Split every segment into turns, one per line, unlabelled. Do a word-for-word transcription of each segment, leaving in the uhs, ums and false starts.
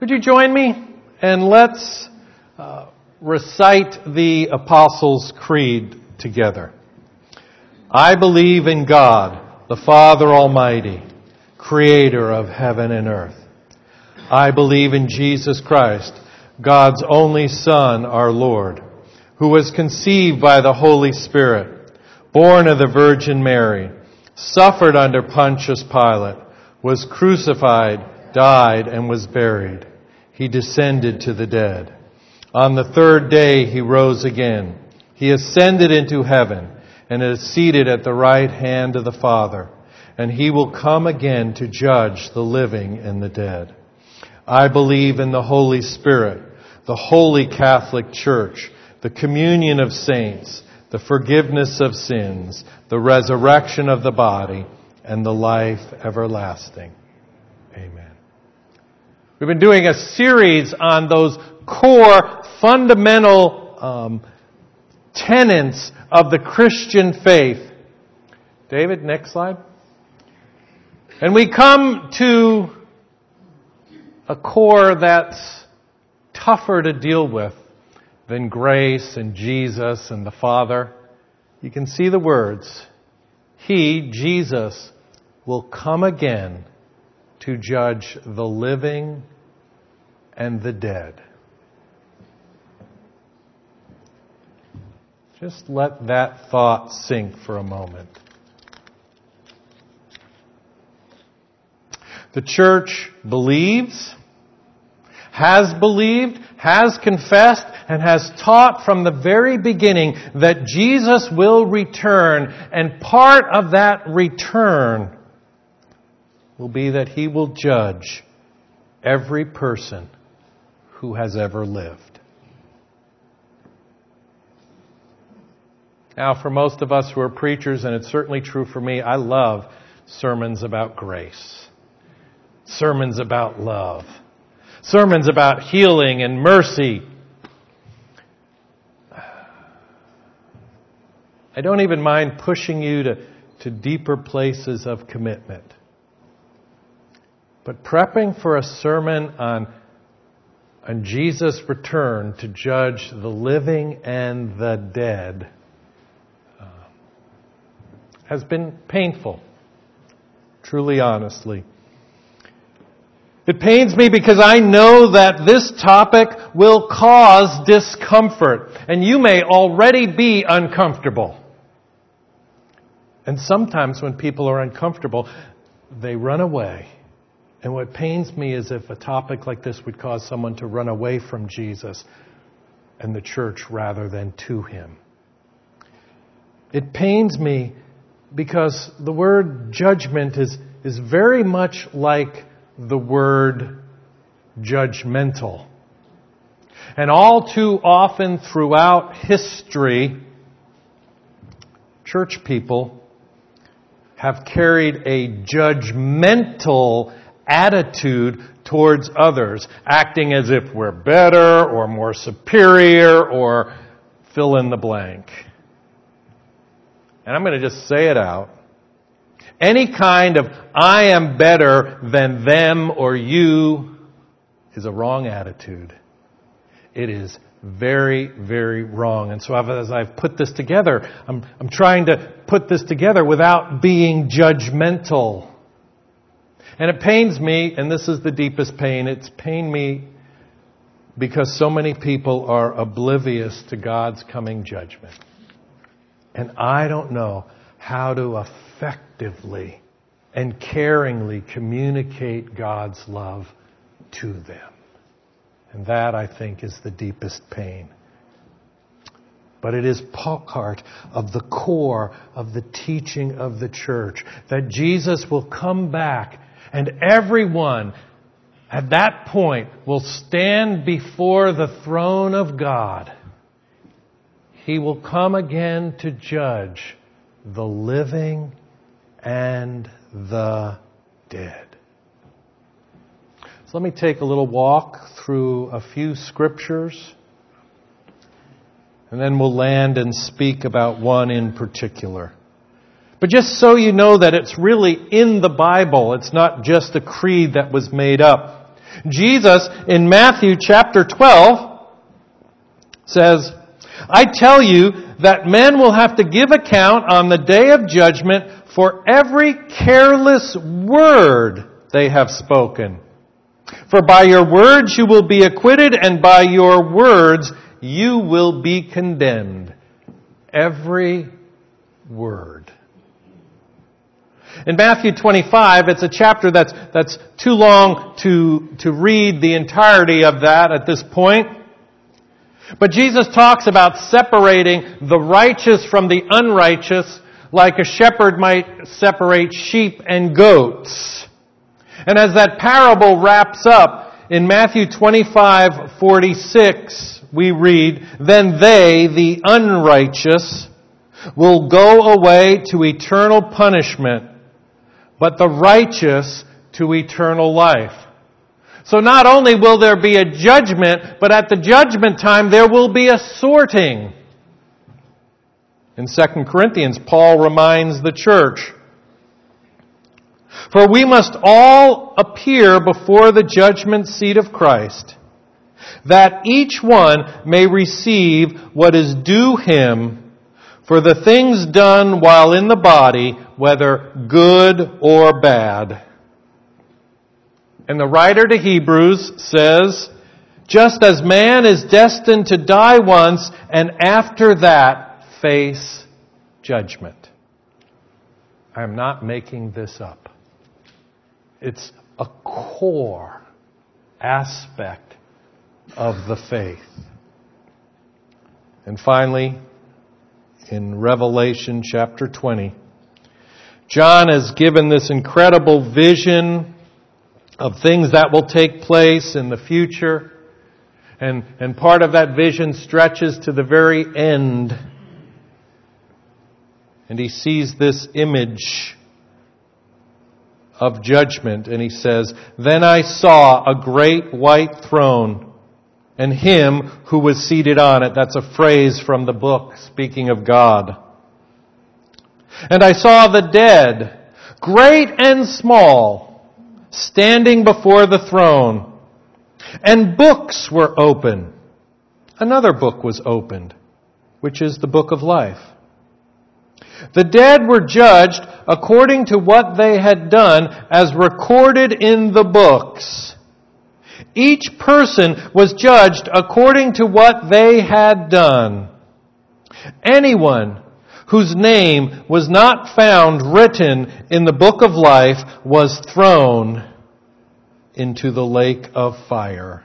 Would you join me? And let's uh, recite the Apostles' Creed together. I believe in God, the Father Almighty, creator of heaven and earth. I believe in Jesus Christ, God's only Son, our Lord, who was conceived by the Holy Spirit, born of the Virgin Mary, suffered under Pontius Pilate, was crucified, died, and was buried. He descended to the dead. On the third day he rose again. He ascended into heaven and is seated at the right hand of the Father. And he will come again to judge the living and the dead. I believe in the Holy Spirit, the Holy Catholic Church, the communion of saints, the forgiveness of sins, the resurrection of the body, and the life everlasting. Amen. We've been doing a series on those core, fundamental um, tenets of the Christian faith. David, next slide. And we come to a core that's tougher to deal with than grace and Jesus and the Father. You can see the words. He, Jesus, will come again to judge the living and the dead. Just let that thought sink for a moment. The church believes, has believed, has confessed, and has taught from the very beginning that Jesus will return, and part of that return will be that He will judge every person who has ever lived. Now, for most of us who are preachers, and it's certainly true for me, I love sermons about grace, sermons about love, sermons about healing and mercy. I don't even mind pushing you to, to deeper places of commitment. But prepping for a sermon on, on Jesus' return to judge the living and the dead uh, has been painful, truly, honestly. It pains me because I know that this topic will cause discomfort, and you may already be uncomfortable. And sometimes when people are uncomfortable, they run away. And what pains me is if a topic like this would cause someone to run away from Jesus and the church rather than to Him. It pains me because the word judgment is, is very much like the word judgmental. And all too often throughout history, church people have carried a judgmental attitude towards others, acting as if we're better or more superior or fill in the blank. And I'm going to just say it out. Any kind of I am better than them or you is a wrong attitude. It is very, very wrong. And so as I've put this together, I'm, I'm trying to put this together without being judgmental. And it pains me, and this is the deepest pain, it's pained me because so many people are oblivious to God's coming judgment. And I don't know how to effectively and caringly communicate God's love to them. And that, I think, is the deepest pain. But it is part of the core of the teaching of the church that Jesus will come back and everyone at that point will stand before the throne of God. He will come again to judge the living and the dead. So let me take a little walk through a few scriptures, and then we'll land and speak about one in particular. But just so you know that it's really in the Bible, it's not just a creed that was made up. Jesus in Matthew chapter twelve says, I tell you that men will have to give account on the day of judgment for every careless word they have spoken. For by your words you will be acquitted, and by your words you will be condemned. Every word. In Matthew twenty-five, it's a chapter that's that's too long to, to read the entirety of that at this point. But Jesus talks about separating the righteous from the unrighteous like a shepherd might separate sheep and goats. And as that parable wraps up, in Matthew twenty-five forty-six, we read, Then they, the unrighteous, will go away to eternal punishment, but the righteous to eternal life. So not only will there be a judgment, but at the judgment time there will be a sorting. In Second Corinthians, Paul reminds the church, For we must all appear before the judgment seat of Christ, that each one may receive what is due him for the things done while in the body, whether good or bad. And the writer to Hebrews says, Just as man is destined to die once, and after that face judgment. I am not making this up. It's a core aspect of the faith. And finally, in Revelation chapter twenty, John has given this incredible vision of things that will take place in the future. And, and part of that vision stretches to the very end. And he sees this image of judgment, and he says, Then I saw a great white throne, and him who was seated on it. That's a phrase from the book speaking of God. And I saw the dead, great and small, standing before the throne. And books were open. Another book was opened, which is the book of life. The dead were judged according to what they had done, as recorded in the books. Each person was judged according to what they had done. Anyone whose name was not found written in the book of life was thrown into the lake of fire.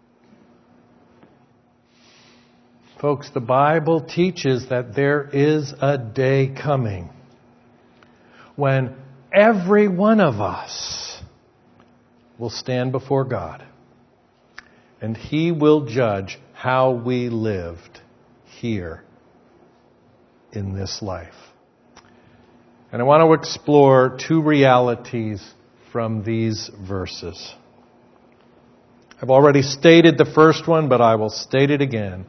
Folks, the Bible teaches that there is a day coming when every one of us will stand before God, and He will judge how we lived here in this life. And I want to explore two realities from these verses. I've already stated the first one, but I will state it again.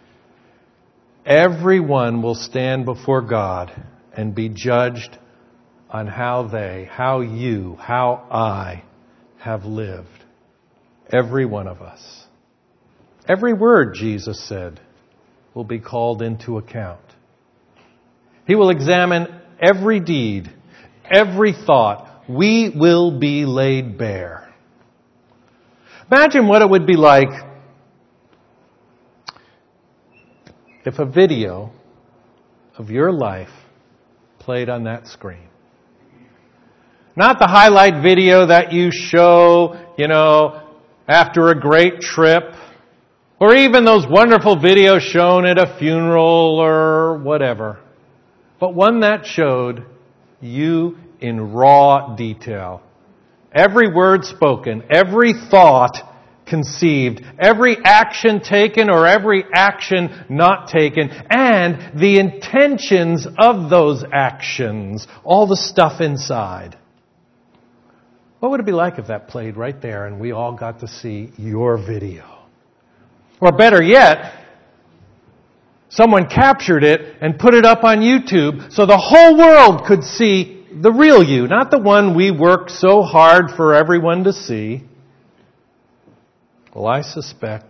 Everyone will stand before God and be judged on how they, how you, how I have lived. Every one of us. Every word, Jesus said, will be called into account. He will examine every deed, every thought. We will be laid bare. Imagine what it would be like if a video of your life played on that screen. Not the highlight video that you show, you know, after a great trip, or even those wonderful videos shown at a funeral or whatever, but one that showed you in raw detail. Every word spoken, every thought conceived, every action taken or every action not taken, and the intentions of those actions, all the stuff inside. What would it be like if that played right there and we all got to see your video? Or better yet, someone captured it and put it up on YouTube so the whole world could see the real you, not the one we worked so hard for everyone to see. Well, I suspect,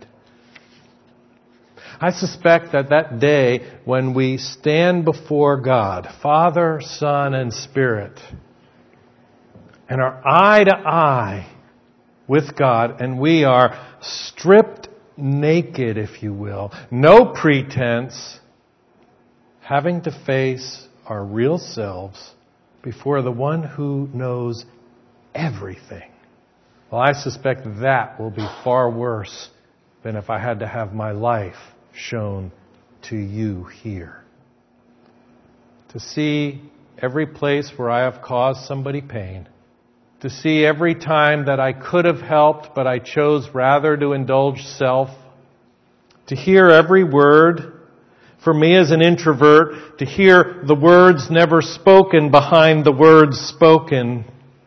I suspect that that day when we stand before God, Father, Son, and Spirit, and are eye to eye with God, and we are stripped naked, if you will, no pretense, having to face our real selves before the one who knows everything. Well, I suspect that will be far worse than if I had to have my life shown to you here. To see every place where I have caused somebody pain. To see every time that I could have helped, but I chose rather to indulge self. To hear every word. For me as an introvert, to hear the words never spoken behind the words spoken.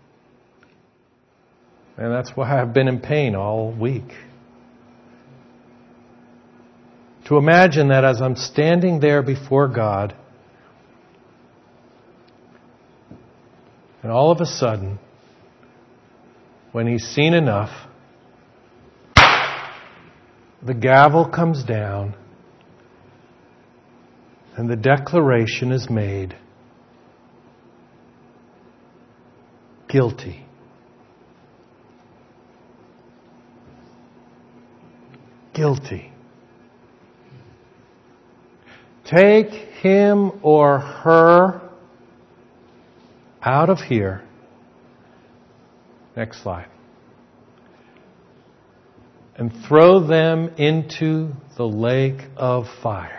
And that's why I've been in pain all week. To imagine that as I'm standing there before God, and all of a sudden, when He's seen enough, the gavel comes down, and the declaration is made, guilty. Guilty. Take him or her out of here. Next slide. And throw them into the lake of fire.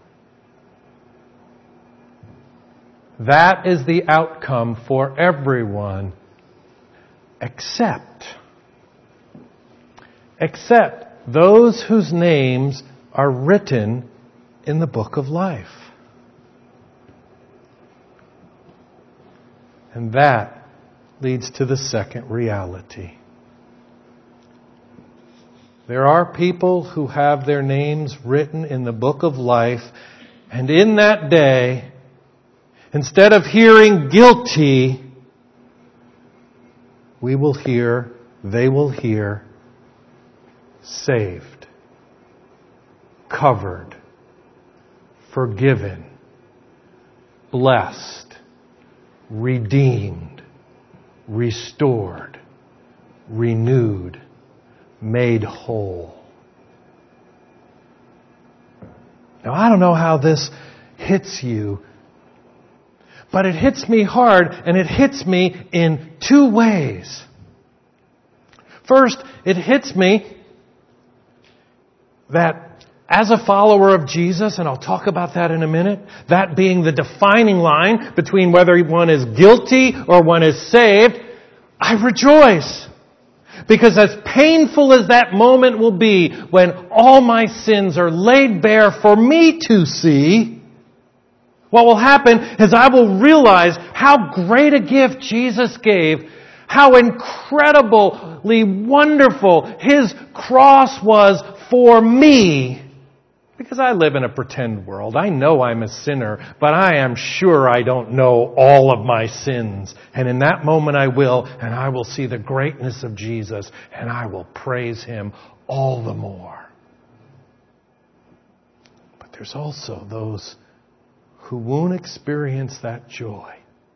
That is the outcome for everyone except, except those whose names are written in the book of life. And that leads to the second reality. There are people who have their names written in the book of life, and in that day, instead of hearing guilty, we will hear, they will hear, saved, covered, forgiven, blessed, redeemed, restored, renewed, made whole. Now, I don't know how this hits you, but it hits me hard, and it hits me in two ways. First, it hits me that as a follower of Jesus, and I'll talk about that in a minute, that being the defining line between whether one is guilty or one is saved, I rejoice. Because as painful as that moment will be when all my sins are laid bare for me to see, what will happen is I will realize how great a gift Jesus gave, how incredibly wonderful His cross was for me. Because I live in a pretend world. I know I'm a sinner, but I am sure I don't know all of my sins. And in that moment I will, and I will see the greatness of Jesus, and I will praise Him all the more. But there's also those who won't experience that joy,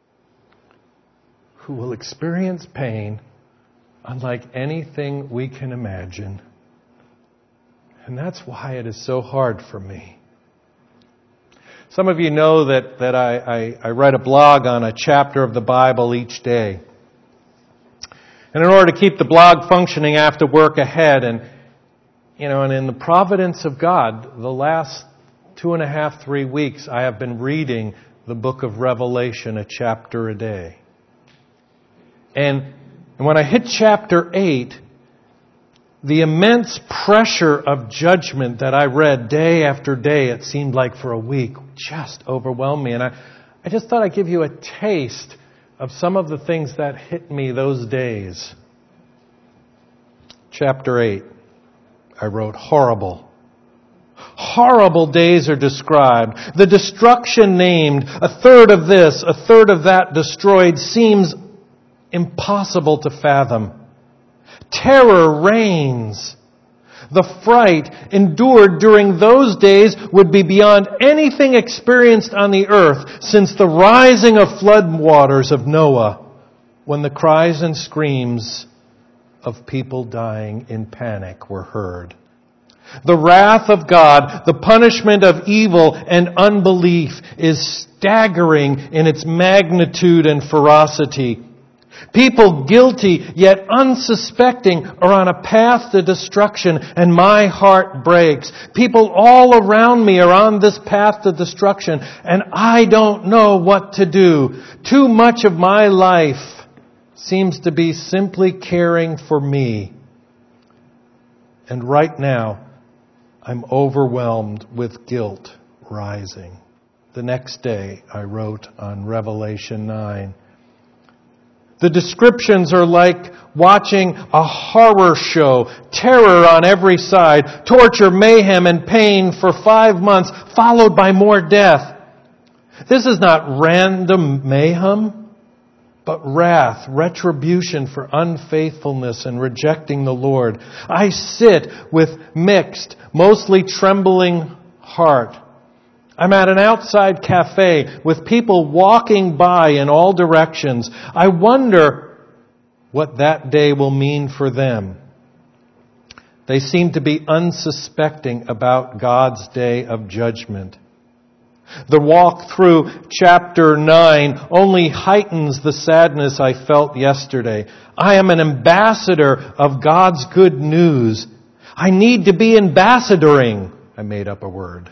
who will experience pain unlike anything we can imagine. And that's why it is so hard for me. Some of you know that, that I, I, I write a blog on a chapter of the Bible each day. And in order to keep the blog functioning, I have to work ahead. And, you know, and in the providence of God, the last two and a half, three weeks, I have been reading the book of Revelation, a chapter a day. And, and when I hit chapter eight, the immense pressure of judgment that I read day after day, it seemed like for a week, just overwhelmed me. And I, I just thought I'd give you a taste of some of the things that hit me those days. Chapter eight, I wrote, horrible. Horrible days are described. The destruction named, a third of this, a third of that destroyed, seems impossible to fathom. Terror reigns. The fright endured during those days would be beyond anything experienced on the earth since the rising of flood waters of Noah, when the cries and screams of people dying in panic were heard. The wrath of God, the punishment of evil and unbelief, is staggering in its magnitude and ferocity. People guilty yet unsuspecting are on a path to destruction, and my heart breaks. People all around me are on this path to destruction, and I don't know what to do. Too much of my life seems to be simply caring for me. And right now, I'm overwhelmed with guilt rising. The next day, I wrote on Revelation nine. The descriptions are like watching a horror show. Terror on every side, torture, mayhem, and pain for five months, followed by more death. This is not random mayhem, but wrath, retribution for unfaithfulness and rejecting the Lord. I sit with mixed, mostly trembling heart. I'm at an outside cafe with people walking by in all directions. I wonder what that day will mean for them. They seem to be unsuspecting about God's day of judgment. The walk through chapter nine only heightens the sadness I felt yesterday. I am an ambassador of God's good news. I need to be ambassadoring. I made up a word.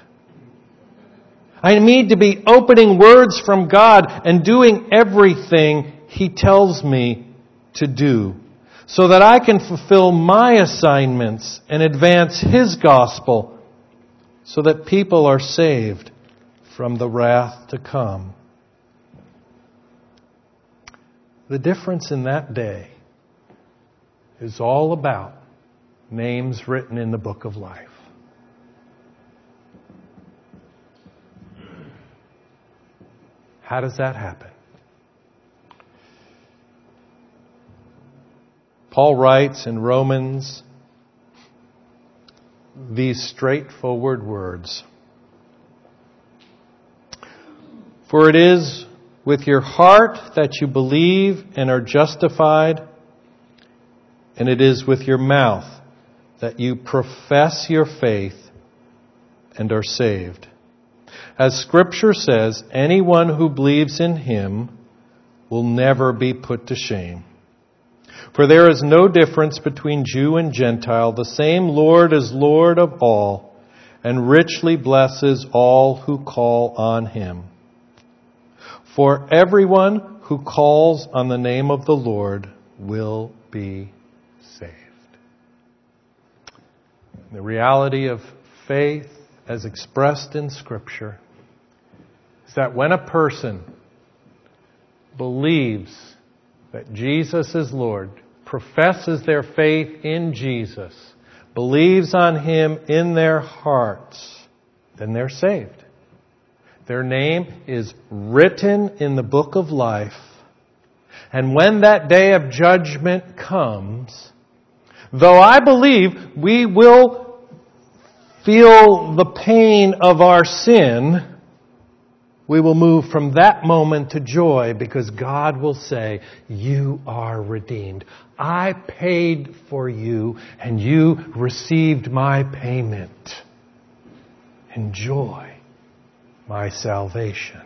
I need to be opening words from God and doing everything He tells me to do so that I can fulfill my assignments and advance His gospel so that people are saved from the wrath to come. The difference in that day is all about names written in the book of life. How does that happen? Paul writes in Romans these straightforward words. For it is with your heart that you believe and are justified, and it is with your mouth that you profess your faith and are saved. As Scripture says, anyone who believes in Him will never be put to shame. For there is no difference between Jew and Gentile. The same Lord is Lord of all, and richly blesses all who call on Him. For everyone who calls on the name of the Lord will be saved. The reality of faith, as expressed in Scripture, is that when a person believes that Jesus is Lord, professes their faith in Jesus, believes on Him in their hearts, then they're saved. Their name is written in the book of life. And when that day of judgment comes, though I believe we will feel the pain of our sin, we will move from that moment to joy because God will say, you are redeemed. I paid for you and you received my payment. Enjoy my salvation.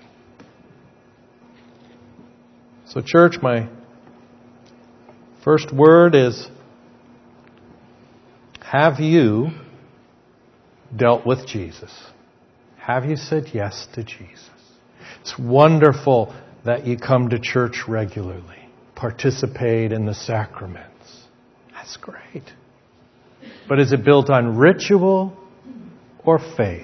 So church, my first word is, have you dealt with Jesus? Have you said yes to Jesus? It's wonderful that you come to church regularly, participate in the sacraments. That's great. But is it built on ritual or faith?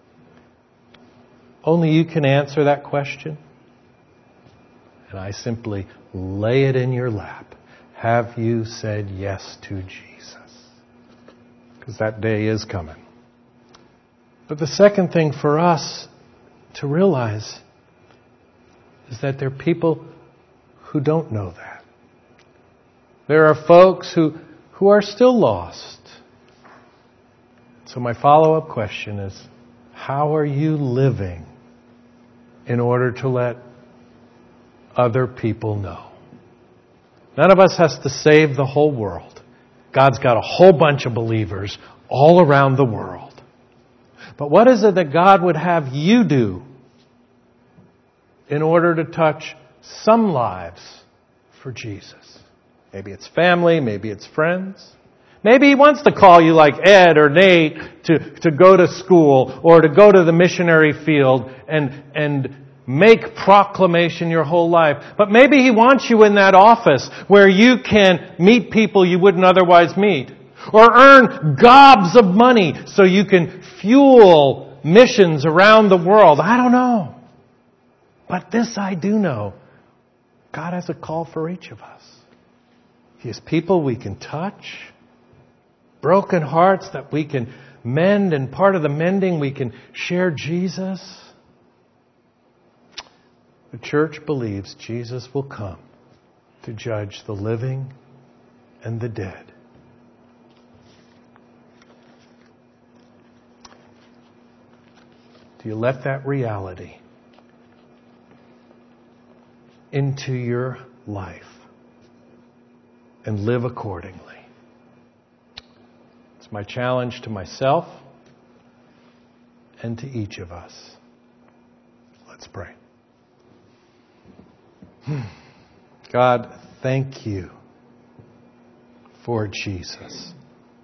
Only you can answer that question. And I simply lay it in your lap. Have you said yes to Jesus? Because that day is coming. But the second thing for us to realize is that there are people who don't know that. There are folks who, who are still lost. So my follow-up question is, how are you living in order to let other people know? None of us has to save the whole world. God's got a whole bunch of believers all around the world. But what is it that God would have you do in order to touch some lives for Jesus? Maybe it's family, maybe it's friends. Maybe He wants to call you like Ed or Nate to, to go to school or to go to the missionary field and, and make proclamation your whole life. But maybe He wants you in that office where you can meet people you wouldn't otherwise meet. Or earn gobs of money so you can fuel missions around the world. I don't know. But this I do know. God has a call for each of us. He has people we can touch. Broken hearts that we can mend. And part of the mending we can share Jesus. The church believes Jesus will come to judge the living and the dead. Do you let that reality into your life and live accordingly? It's my challenge to myself and to each of us. Let's pray. God, thank you for Jesus.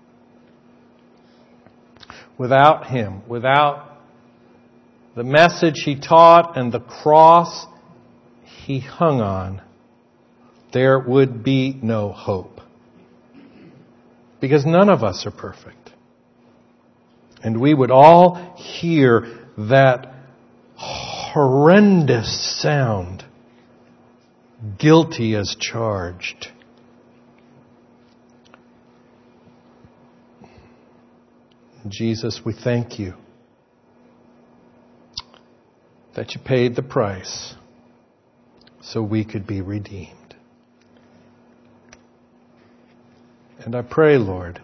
Without Him, without the message He taught and the cross He hung on, there would be no hope. Because none of us are perfect. And we would all hear that horrendous sound, guilty as charged. Jesus, we thank you that you paid the price so we could be redeemed. And I pray, Lord,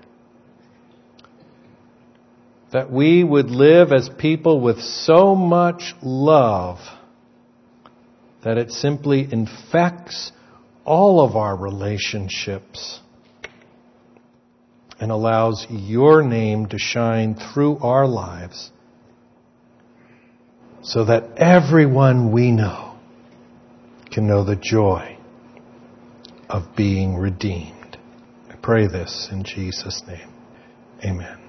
that we would live as people with so much love that it simply infects all of our relationships and allows your name to shine through our lives so that everyone we know can know the joy of being redeemed. I pray this in Jesus' name. Amen.